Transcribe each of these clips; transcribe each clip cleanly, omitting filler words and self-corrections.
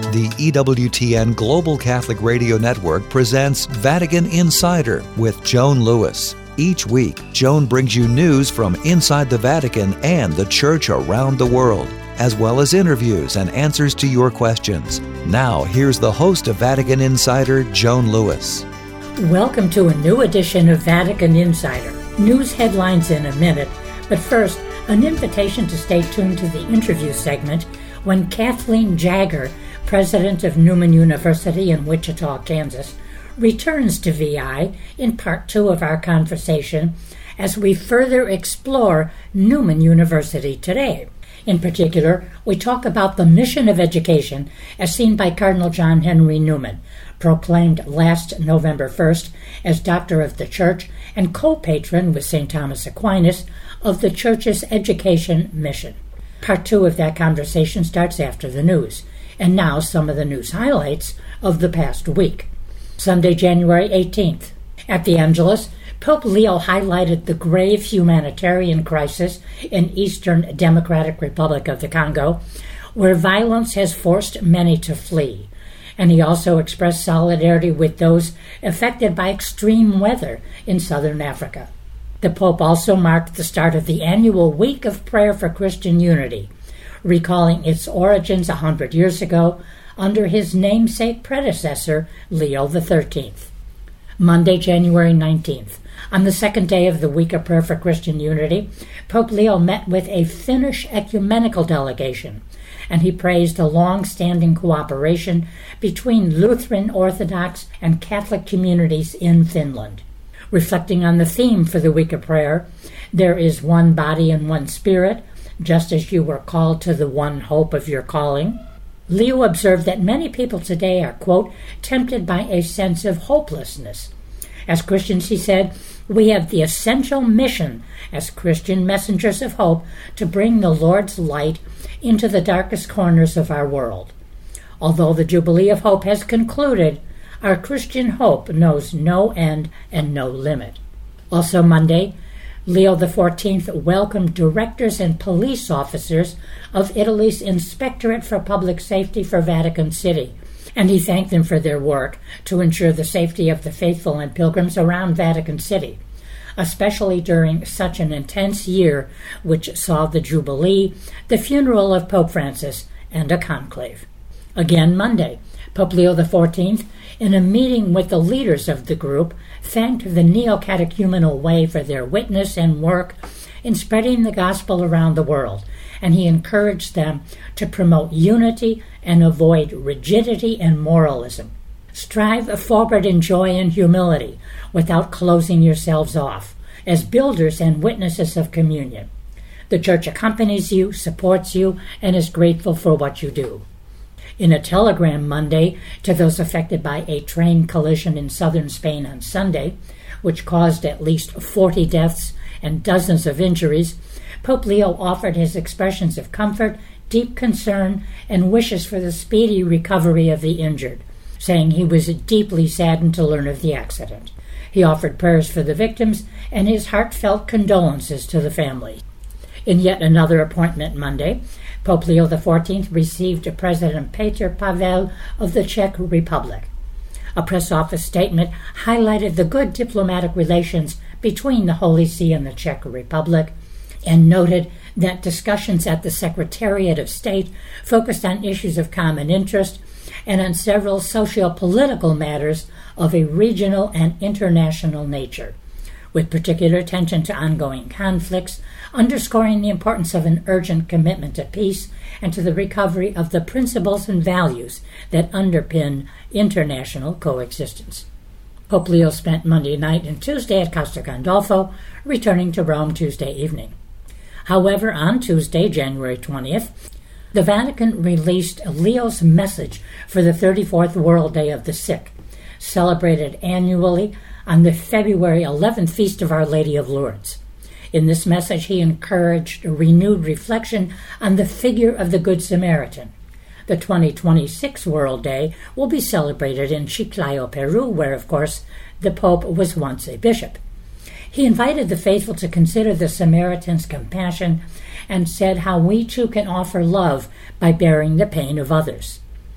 The EWTN Global Catholic Radio Network presents Vatican Insider with Joan Lewis. Each week, Joan brings you news from inside the Vatican and the Church around the world, as well as interviews and answers to your questions. Now, here's the host of Vatican Insider, Joan Lewis. Welcome to a new edition of Vatican Insider. News headlines in a minute, but first, an invitation to stay tuned to the interview segment when Kathleen Jagger, president of Newman University in Wichita, Kansas, returns to VI in part 2 of our conversation as we further explore Newman University today. In particular, we talk about the mission of education as seen by Cardinal John Henry Newman, proclaimed last November 1st as Doctor of the Church and co-patron with St. Thomas Aquinas of the Church's education mission. Part 2 of that conversation starts after the news. And now some of the news highlights of the past week. Sunday, January 18th. At the Angelus, Pope Leo highlighted the grave humanitarian crisis in Eastern Democratic Republic of the Congo, where violence has forced many to flee. And he also expressed solidarity with those affected by extreme weather in southern Africa. The Pope also marked the start of the annual Week of Prayer for Christian Unity, recalling its origins 100 years ago under his namesake predecessor, Leo XIII. Monday, January 19th. On the second day of the Week of Prayer for Christian Unity, Pope Leo met with a Finnish ecumenical delegation, and he praised a long-standing cooperation between Lutheran Orthodox and Catholic communities in Finland. Reflecting on the theme for the Week of Prayer, there is one body and one spirit, just as you were called to the one hope of your calling. Leo observed that many people today are, quote, tempted by a sense of hopelessness. As Christians, he said, we have the essential mission as Christian messengers of hope to bring the Lord's light into the darkest corners of our world. Although the Jubilee of Hope has concluded, our Christian hope knows no end and no limit. Also Monday, Leo XIV welcomed directors and police officers of Italy's Inspectorate for Public Safety for Vatican City, and he thanked them for their work to ensure the safety of the faithful and pilgrims around Vatican City, especially during such an intense year which saw the Jubilee, the funeral of Pope Francis, and a conclave. Again Monday, Pope Leo XIV, in a meeting with the leaders of the group, thanked the Neo-Catechumenal Way for their witness and work in spreading the gospel around the world, and he encouraged them to promote unity and avoid rigidity and moralism. Strive forward in joy and humility without closing yourselves off, as builders and witnesses of communion. The Church accompanies you, supports you, and is grateful for what you do. In a telegram Monday to those affected by a train collision in southern Spain on Sunday, which caused at least 40 deaths and dozens of injuries, Pope Leo offered his expressions of comfort, deep concern, and wishes for the speedy recovery of the injured, saying he was deeply saddened to learn of the accident. He offered prayers for the victims and his heartfelt condolences to the family. In yet another appointment Monday, Pope Leo XIV received President Petr Pavel of the Czech Republic. A press office statement highlighted the good diplomatic relations between the Holy See and the Czech Republic and noted that discussions at the Secretariat of State focused on issues of common interest and on several socio-political matters of a regional and international nature, with particular attention to ongoing conflicts, underscoring the importance of an urgent commitment to peace and to the recovery of the principles and values that underpin international coexistence. Pope Leo spent Monday night and Tuesday at Castel Gandolfo, returning to Rome Tuesday evening. However, on Tuesday, January 20th, the Vatican released Leo's message for the 34th World Day of the Sick, celebrated annually on the February 11th Feast of Our Lady of Lourdes. In this message, he encouraged a renewed reflection on the figure of the Good Samaritan. The 2026 World Day will be celebrated in Chiclayo, Peru, where, of course, the Pope was once a bishop. He invited the faithful to consider the Samaritan's compassion and said how we too can offer love by bearing the pain of others.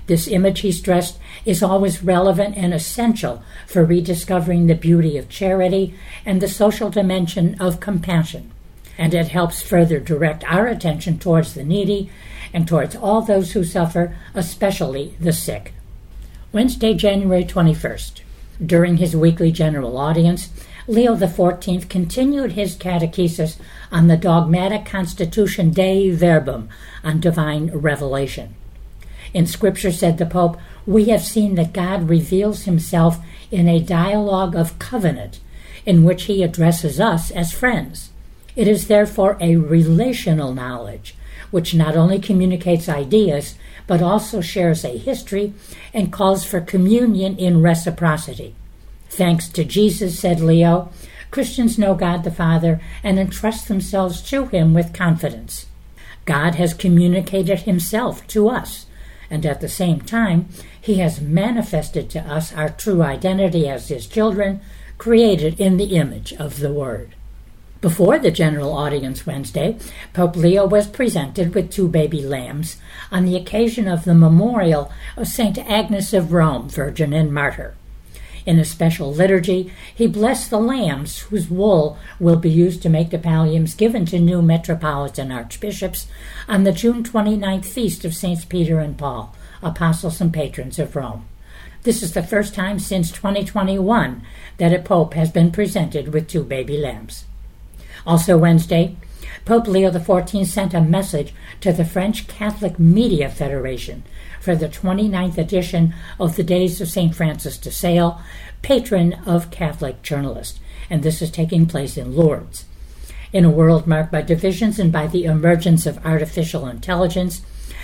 This image, he stressed, is always relevant and essential for rediscovering the beauty of charity and the social dimension of compassion, and it helps further direct our attention towards the needy and towards all those who suffer, especially the sick. Wednesday, January 21st. During his weekly general audience, Leo XIV continued his catechesis on the dogmatic Constitution Dei Verbum on divine revelation. In Scripture, said the Pope, we have seen that God reveals himself in a dialogue of covenant in which he addresses us as friends. It is therefore a relational knowledge which not only communicates ideas but also shares a history and calls for communion in reciprocity. Thanks to Jesus, said Leo, Christians know God the Father and entrust themselves to him with confidence. God has communicated himself to us, and at the same time, he has manifested to us our true identity as his children, created in the image of the Word. Before the general audience Wednesday, Pope Leo was presented with 2 baby lambs on the occasion of the memorial of St. Agnes of Rome, Virgin and Martyr. In a special liturgy, he blessed the lambs whose wool will be used to make the palliums given to new metropolitan archbishops on the June 29th feast of Saints Peter and Paul, apostles and patrons of Rome. This is the first time since 2021 that a pope has been presented with 2 baby lambs. Also Wednesday, Pope Leo XIV sent a message to the French Catholic Media Federation for the 29th edition of the Days of St. Francis de Sales, patron of Catholic journalists, and this is taking place in Lourdes. In a world marked by divisions and by the emergence of artificial intelligence,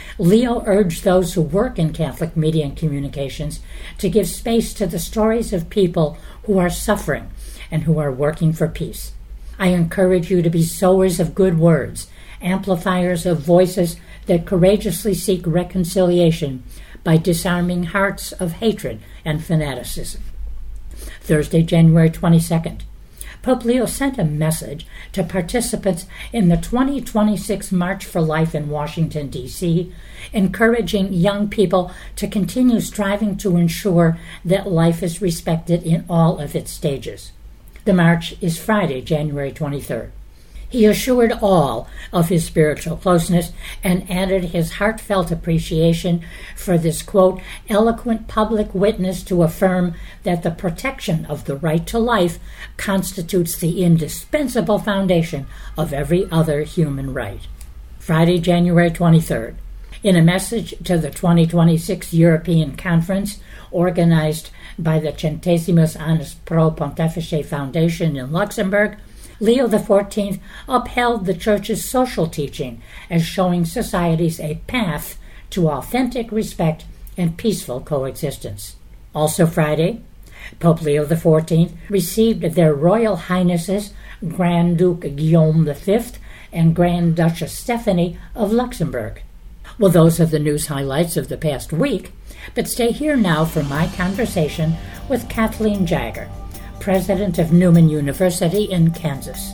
Leo urged those who work in Catholic media and communications to give space to the stories of people who are suffering and who are working for peace. I encourage you to be sowers of good words, amplifiers of voices that courageously seek reconciliation by disarming hearts of hatred and fanaticism. Thursday, January 22nd. Pope Leo sent a message to participants in the 2026 March for Life in Washington, D.C., encouraging young people to continue striving to ensure that life is respected in all of its stages. The march is Friday, January 23rd. He assured all of his spiritual closeness and added his heartfelt appreciation for this, quote, eloquent public witness to affirm that the protection of the right to life constitutes the indispensable foundation of every other human right. Friday, January 23rd. In a message to the 2026 European Conference, organized by the Centesimus Annus Pro Pontifice Foundation in Luxembourg, Leo XIV upheld the Church's social teaching as showing societies a path to authentic respect and peaceful coexistence. Also Friday, Pope Leo XIV received their Royal Highnesses Grand Duke Guillaume V and Grand Duchess Stephanie of Luxembourg. Well, those are the news highlights of the past week, but stay here now for my conversation with Kathleen Jagger, president of Newman University in Kansas.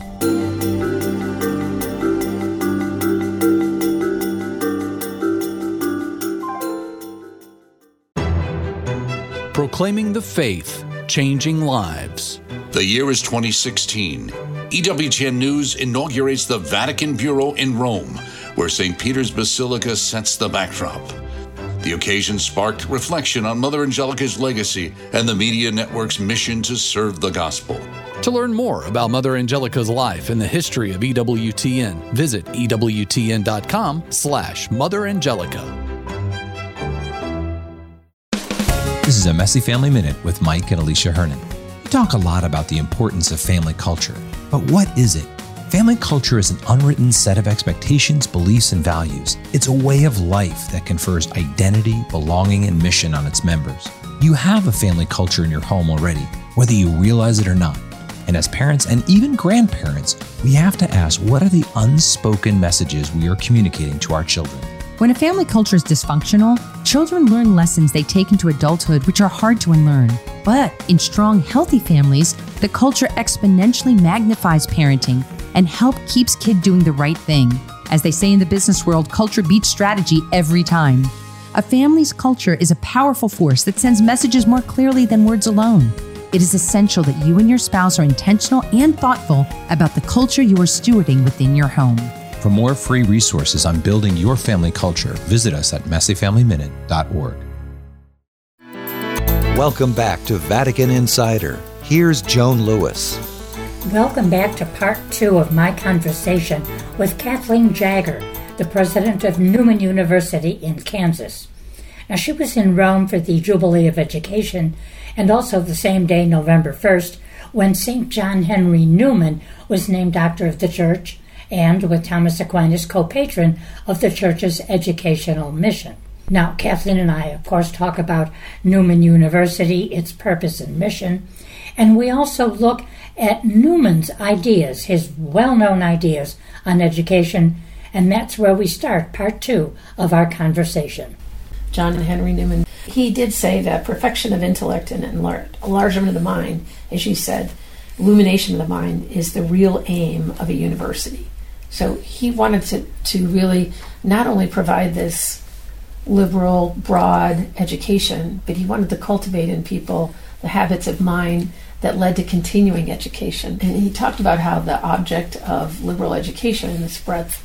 Proclaiming the faith, changing lives. The year is 2016. EWTN News inaugurates the Vatican Bureau in Rome, where St. Peter's Basilica sets the backdrop. The occasion sparked reflection on Mother Angelica's legacy and the media network's mission to serve the gospel. To learn more about Mother Angelica's life and the history of EWTN, visit EWTN.com/Mother Angelica. This is a Messy Family Minute with Mike and Alicia Hernan. We talk a lot about the importance of family culture, but what is it? Family culture is an unwritten set of expectations, beliefs, and values. It's a way of life that confers identity, belonging, and mission on its members. You have a family culture in your home already, whether you realize it or not. And as parents and even grandparents, we have to ask, what are the unspoken messages we are communicating to our children? When a family culture is dysfunctional, children learn lessons they take into adulthood which are hard to unlearn. But in strong, healthy families, the culture exponentially magnifies parenting and help keeps kid doing the right thing. As they say in the business world, culture beats strategy every time. A family's culture is a powerful force that sends messages more clearly than words alone. It is essential that you and your spouse are intentional and thoughtful about the culture you are stewarding within your home. For more free resources on building your family culture, visit us at messyfamilyminute.org. Welcome back to Vatican Insider. Here's Joan Lewis. Welcome back to part 2 of my conversation with Kathleen Jagger, the president of Newman University in Kansas. Now, she was in Rome for the Jubilee of Education, and also the same day, November 1st, when St. John Henry Newman was named Doctor of the Church, and with Thomas Aquinas, co-patron of the Church's educational mission. Now, Kathleen and I, of course, talk about Newman University, its purpose and mission, and we also look at Newman's ideas, his well-known ideas on education, and that's where we start part 2 of our conversation. John Henry Newman, he did say that perfection of intellect and enlargement of the mind, as you said, illumination of the mind is the real aim of a university. So he wanted to really not only provide this liberal, broad education, but he wanted to cultivate in people the habits of mind that led to continuing education. And he talked about how the object of liberal education in its breadth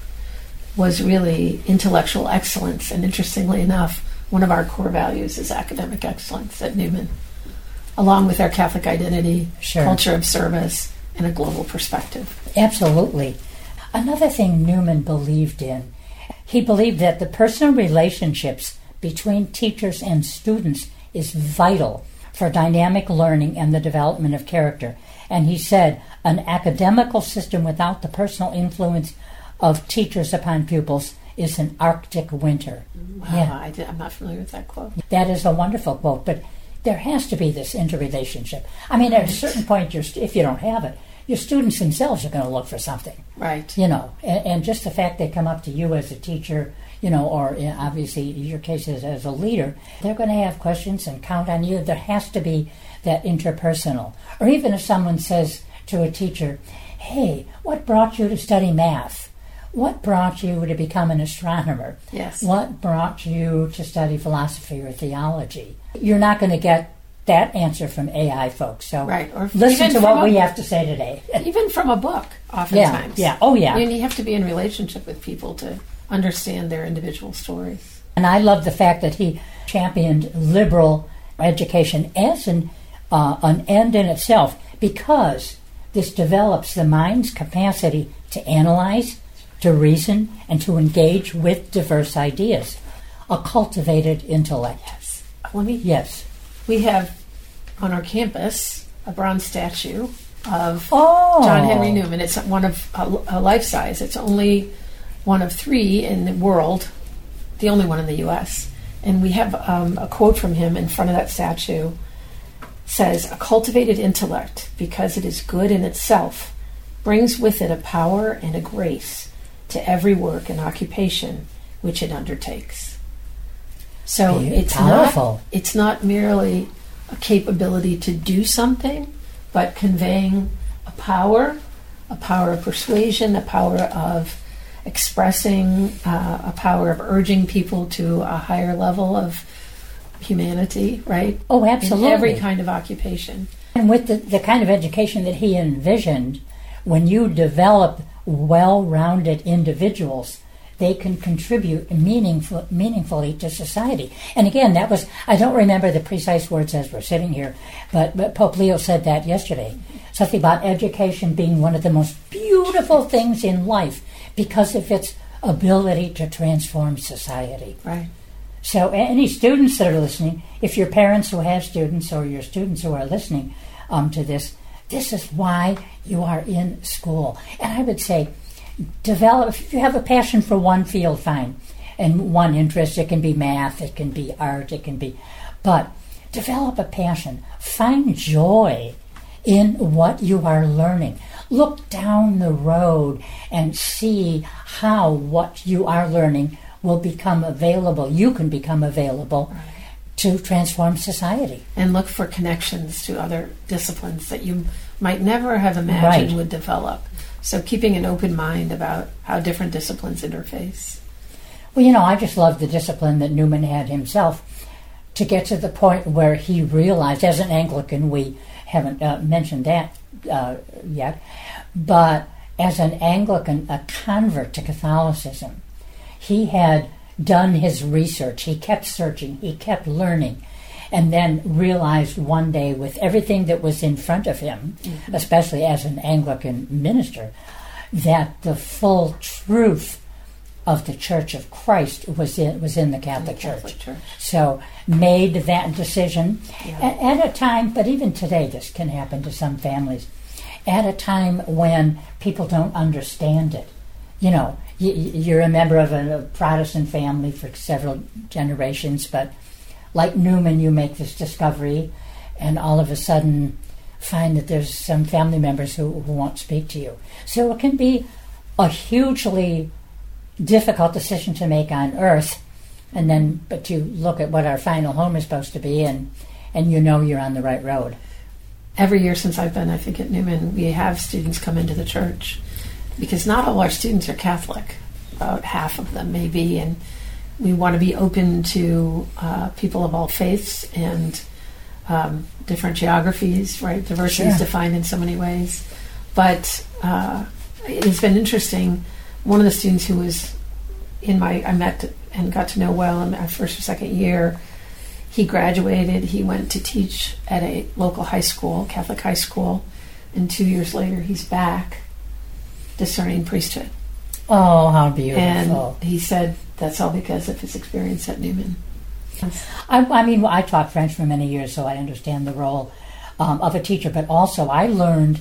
was really intellectual excellence. And interestingly enough, one of our core values is academic excellence at Newman, along with our Catholic identity, culture of service, and a global perspective. Absolutely. Another thing Newman believed in, he believed that the personal relationships between teachers and students is vital for dynamic learning and the development of character. And he said, an academical system without the personal influence of teachers upon pupils is an Arctic winter. Wow, Yeah. I'm not familiar with that quote. That is a wonderful quote, but there has to be this interrelationship. I mean, at a certain point, if you don't have it, your students themselves are going to look for something. Right. You know, and just the fact they come up to you as a teacher, you know, or obviously in your case as a leader, they're going to have questions and count on you. There has to be that interpersonal. Or even if someone says to a teacher, hey, what brought you to study math? What brought you to become an astronomer? Yes. What brought you to study philosophy or theology? You're not going to get that answer from AI folks. So right. Or listen to what we have to say today. Even from a book, oftentimes. Yeah. Oh, yeah. And you have to be in relationship with people to understand their individual stories. And I love the fact that he championed liberal education as an end in itself, because this develops the mind's capacity to analyze, to reason, and to engage with diverse ideas. A cultivated intellect. Yes. Yes. We have on our campus a bronze statue of John Henry Newman. It's one of a life size. It's only one of 3 in the world, the only one in the U.S. And we have a quote from him in front of that statue. Says, a cultivated intellect, because it is good in itself, brings with it a power and a grace to every work and occupation which it undertakes. So it's not merely a capability to do something, but conveying a power of persuasion, a power of expressing, a power of urging people to a higher level of humanity, right? Oh, absolutely. In every kind of occupation. And with the kind of education that he envisioned, when you develop well-rounded individuals, they can contribute meaningfully to society. And again, that was, I don't remember the precise words as we're sitting here, but Pope Leo said that yesterday. Something about education being one of the most beautiful things in life because of its ability to transform society. Right. So any students that are listening, if your parents who have students or your students who are listening to this is why you are in school. And I would say, develop, if you have a passion for one field, fine. And one interest, it can be math, it can be art, it can be, but develop a passion. Find joy in what you are learning. Look down the road and see how what you are learning will become available. You can become available to transform society. And look for connections to other disciplines that you might never have imagined would develop. So keeping an open mind about how different disciplines interface. Well, I just love the discipline that Newman had himself to get to the point where he realized, as an Anglican, we haven't mentioned that yet, but as an Anglican, a convert to Catholicism, he had done his research, he kept searching, he kept learning, and then realized one day with everything that was in front of him, especially as an Anglican minister, that the full truth of the Church of Christ was in the Catholic Church. So made that decision at a time, but even today this can happen to some families, at a time when people don't understand it. You're a member of a Protestant family for several generations, but like Newman, you make this discovery and all of a sudden find that there's some family members who won't speak to you. So it can be a hugely difficult decision to make on earth, but you look at what our final home is supposed to be, and you're on the right road. Every year since I've been, I think, at Newman, we have students come into the church, because not all our students are Catholic. About half of them maybe, and we want to be open to people of all faiths and different geographies, right? Diversity is defined in so many ways. But it's been interesting. One of the students who was I met and got to know well in my first or second year, he graduated. He went to teach at a local high school, Catholic high school, and 2 years later he's back discerning priesthood. Oh, how beautiful. And he said that's all because of his experience at Newman. I taught French for many years, so I understand the role of a teacher, but also I learned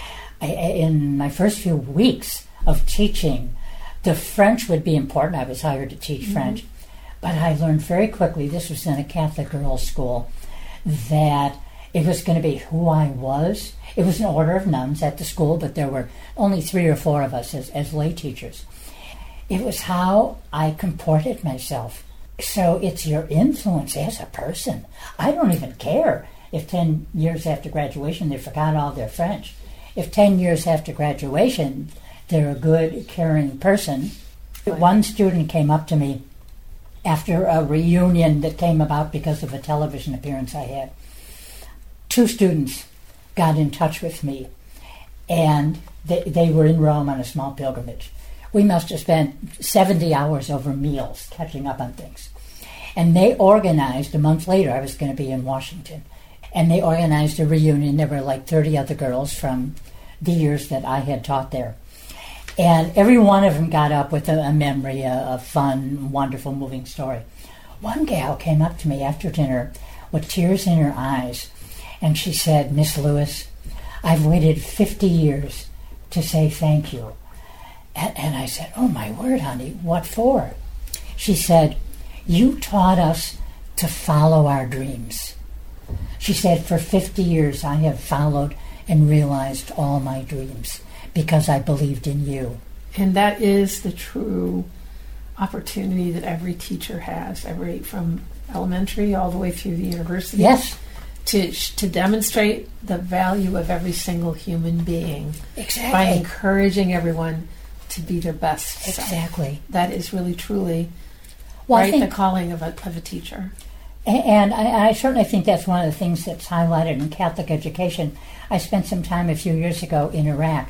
in my first few weeks of teaching, the French would be important. I was hired to teach French, but I learned very quickly, this was in a Catholic girls' school, that it was going to be who I was. It was an order of nuns at the school, but there were only 3 or 4 of us as lay teachers. It was how I comported myself. So it's your influence as a person. I don't even care if 10 years after graduation they forgot all their French. If 10 years after graduation they're a good, caring person. One student came up to me after a reunion that came about because of a television appearance I had. 2 students got in touch with me, and they were in Rome on a small pilgrimage. We must have spent 70 hours over meals catching up on things. And they organized, a month later, I was going to be in Washington, and they organized a reunion. There were like 30 other girls from the years that I had taught there. And every one of them got up with a memory, a fun, wonderful, moving story. One gal came up to me after dinner with tears in her eyes, and she said, "Miss Lewis, I've waited 50 years to say thank you." And I said, "Oh, my word, honey, what for?" She said, "You taught us to follow our dreams." She said, "For 50 years I have followed and realized all my dreams because I believed in you." And that is the true opportunity that every teacher has, from elementary all the way through the university. Yes. To demonstrate the value of every single human being. Exactly. By encouraging everyone to be their best Exactly. self. That is really, truly the calling of a teacher. And I certainly think that's one of the things that's highlighted in Catholic education. I spent some time a few years ago in Iraq,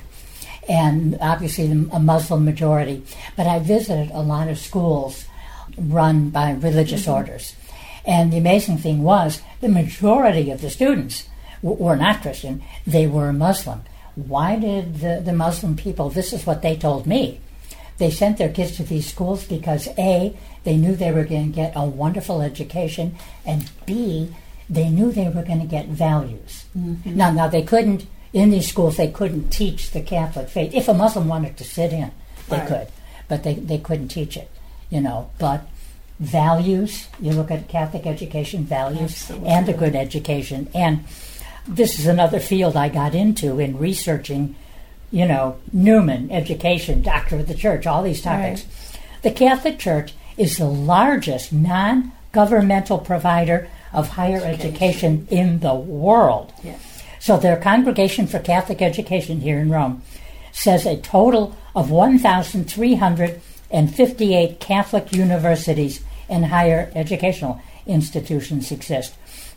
and obviously a Muslim majority, but I visited a lot of schools run by religious orders. And the amazing thing was the majority of the students were not Christian, they were Muslim. Why did the Muslim people, this is what they told me, they sent their kids to these schools because A, they knew they were going to get a wonderful education, and B, they knew they were going to get values. Mm-hmm. Now they couldn't, in these schools, they couldn't teach the Catholic faith. If a Muslim wanted to sit in, they could, but they couldn't teach it, But values, you look at Catholic education, values, absolutely, and a good education. And this is another field I got into in researching, Newman, education, doctor of the church, all these topics. Right. The Catholic Church is the largest non-governmental provider of higher education in the world. Yes. So their Congregation for Catholic Education here in Rome says a total of 1,300 and 58 Catholic universities and higher educational institutions exist.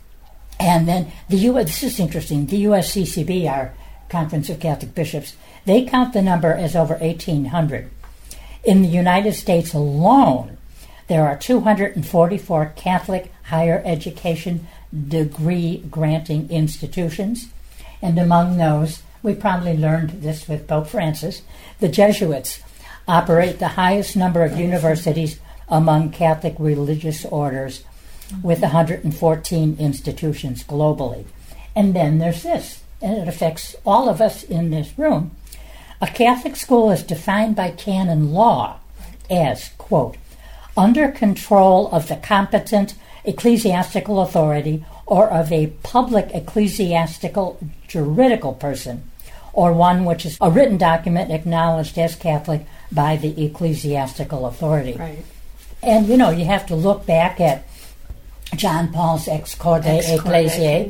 And then this is interesting, the USCCB, our Conference of Catholic Bishops, they count the number as over 1,800. In the United States alone, there are 244 Catholic higher education degree-granting institutions, and among those, we probably learned this with Pope Francis, the Jesuits operate the highest number of universities among Catholic religious orders, with 114 institutions globally. And then there's this, and it affects all of us in this room. A Catholic school is defined by canon law as, quote, under control of the competent ecclesiastical authority or of a public ecclesiastical juridical person, or one which is a written document acknowledged as Catholic by the ecclesiastical authority. Right. And, you have to look back at John Paul's Ex Corde Ecclesiae,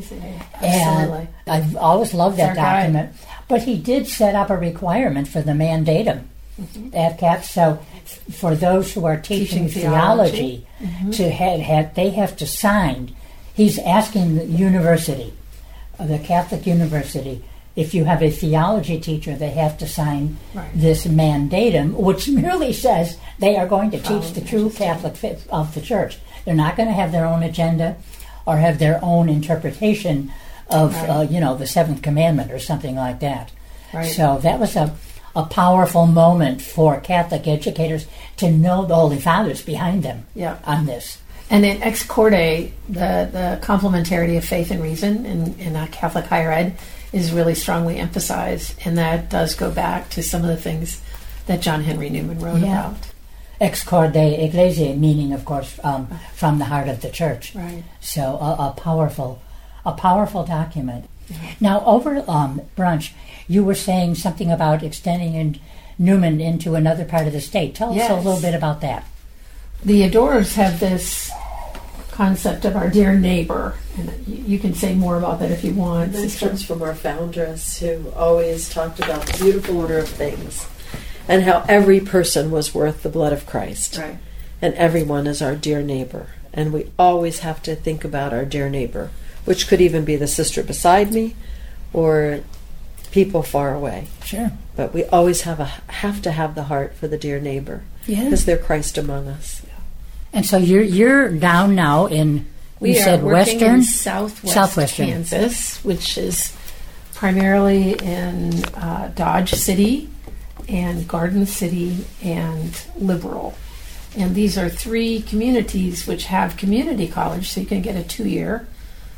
and I've always loved that document. But he did set up a requirement for the mandatum at CAP. So for those who are teaching theology, to they have to sign. He's asking the university, the Catholic university, if you have a theology teacher, they have to sign this mandatum, which merely says they are going to teach the true Catholic faith of the Church. They're not going to have their own agenda or have their own interpretation of, the Seventh Commandment or something like that. Right. So that was a powerful moment for Catholic educators to know the Holy Fathers behind them on this. And in Ex Corde, the complementarity of faith and reason in Catholic higher ed is really strongly emphasized, and that does go back to some of the things that John Henry Newman wrote about. Ex Corde Ecclesiae, meaning, of course, from the heart of the Church. Right. So a powerful document. Yeah. Now, over brunch, you were saying something about extending Newman into another part of the state. Tell us a little bit about that. The Adorers have this concept of our dear neighbor, and you can say more about that if you want. This comes from our foundress, who always talked about the beautiful order of things and how every person was worth the blood of Christ. Right. And everyone is our dear neighbor. And we always have to think about our dear neighbor, which could even be the sister beside me or people far away. Sure. But we always have to have the heart for the dear neighbor, because they're Christ among us. Yeah. And so you're down now in, we said are working Western? In southwestern Kansas, which is primarily in Dodge City and Garden City and Liberal. And these are three communities which have community college, so you can get a 2-year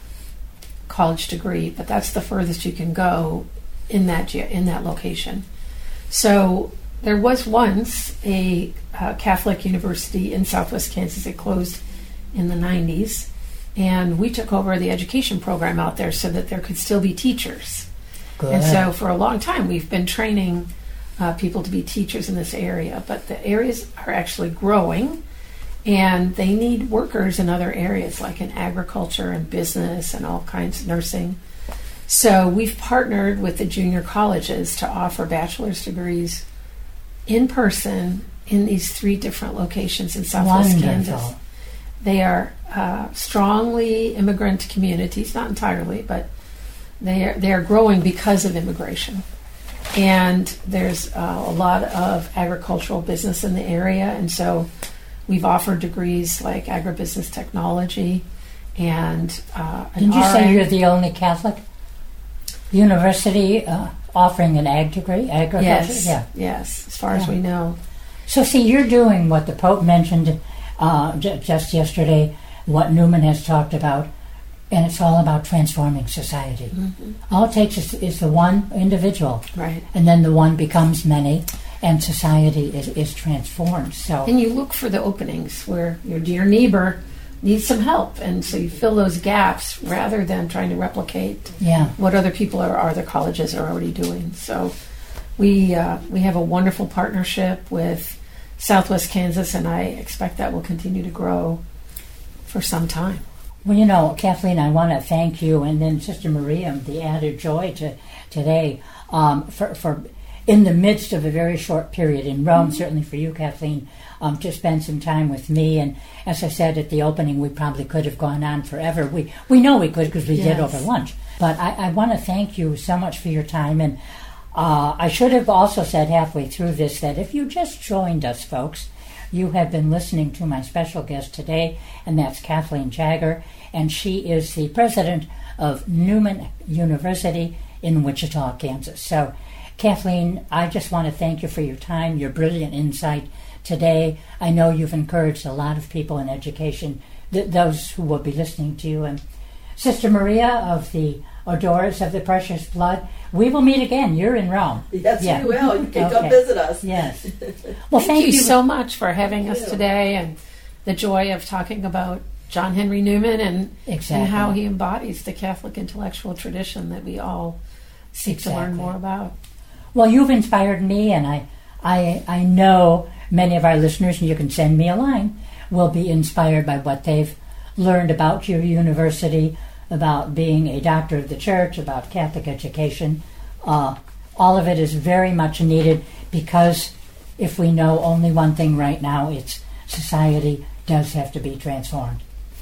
college degree, but that's the furthest you can go in that location. So there was once a Catholic university in Southwest Kansas. It closed in the 90s, and we took over the education program out there so that there could still be teachers. Good. And so for a long time we've been training people to be teachers in this area, but the areas are actually growing, and they need workers in other areas like in agriculture and business and all kinds of nursing. So we've partnered with the junior colleges to offer bachelor's degrees in person in these 3 different locations in Southwest Kansas. They are strongly immigrant communities, not entirely, but they are growing because of immigration. And there's a lot of agricultural business in the area, and so we've offered degrees like agribusiness technology and Didn't you say you're the only Catholic university offering an ag degree, agriculture? Yes, as far as we know. So see, you're doing what the Pope mentioned just yesterday, what Newman has talked about, and it's all about transforming society. Mm-hmm. All it takes is the one individual, right, and then the one becomes many, and society is transformed. So, and you look for the openings where your dear neighbor needs some help, and so you fill those gaps rather than trying to replicate what other people or other colleges are already doing. So we have a wonderful partnership with Southwest Kansas, and I expect that will continue to grow for some time. Well, Kathleen, I want to thank you, and then Sister Maria, the added joy to today, for in the midst of a very short period in Rome, certainly for you, Kathleen, to spend some time with me. And as I said at the opening, we probably could have gone on forever. We know we could because we did over lunch. But I want to thank you so much for your time. And I should have also said halfway through this that if you just joined us, folks, you have been listening to my special guest today, and that's Kathleen Jagger, and she is the president of Newman University in Wichita, Kansas. So, Kathleen, I just want to thank you for your time, your brilliant insight today. I know you've encouraged a lot of people in education, those who will be listening to you. And Sister Maria of the Odors of the Precious Blood, we will meet again. You're in Rome. Yes, we will. You can come visit us. Yes. Well, thank you so much for having us today, and the joy of talking about John Henry Newman and how he embodies the Catholic intellectual tradition that we all seek to learn more about. Well, you've inspired me, and I know many of our listeners, and you can send me a line, will be inspired by what they've learned about your university, about being a doctor of the church, about Catholic education. All of it is very much needed, because if we know only one thing right now, it's society does have to be transformed.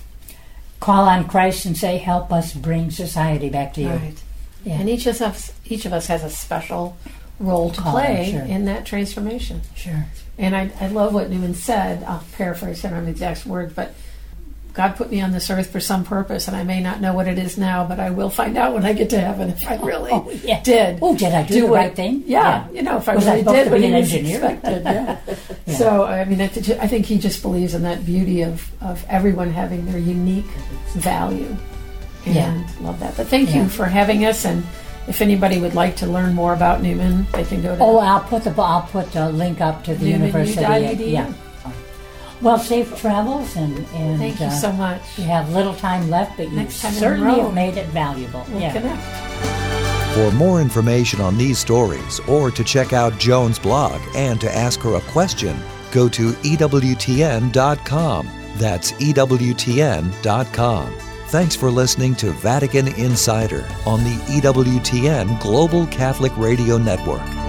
Call on Christ and say, help us bring society back to you. Right. Yeah. And each of us has a special role to play in that transformation. Sure. And I love what Newman said. I'll paraphrase, I don't have the exact words, but God put me on this earth for some purpose, and I may not know what it is now, but I will find out when I get to heaven if I really did. Oh, did I do the right thing? Yeah. You know, if I really did what he was expected. Yeah. So, I mean, I think he just believes in that beauty of everyone having their unique value. And love that. But thank you for having us, and if anybody would like to learn more about Newman, they can go to... I'll put the link up to the university. Yeah. Well, safe travels, and thank you so much. You have little time left, but you certainly have made it valuable. We'll connect. For more information on these stories, or to check out Joan's blog and to ask her a question, go to EWTN.com. That's EWTN.com. Thanks for listening to Vatican Insider on the EWTN Global Catholic Radio Network.